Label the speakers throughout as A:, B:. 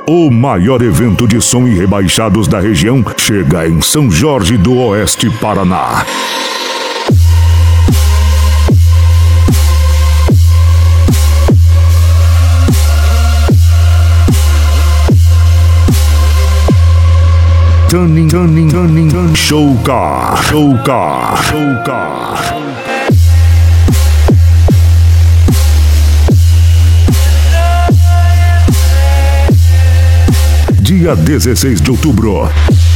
A: O maior evento de som e rebaixados da região chega em São Jorge do Oeste, Paraná. Showcar. Dia 16 de outubro.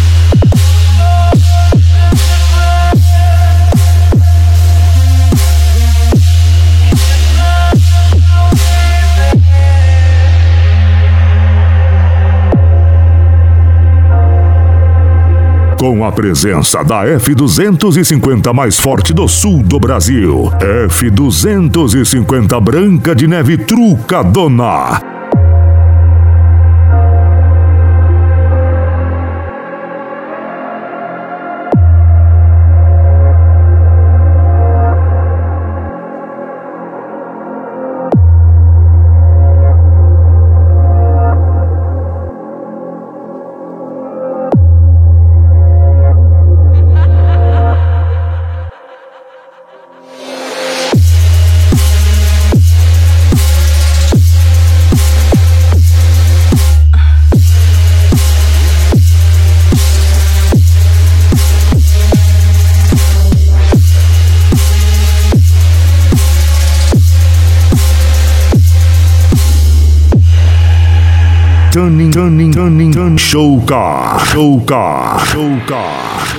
A: Com a presença da F250 mais forte do sul do Brasil, F250 Branca de Neve Trucadona. Showcar.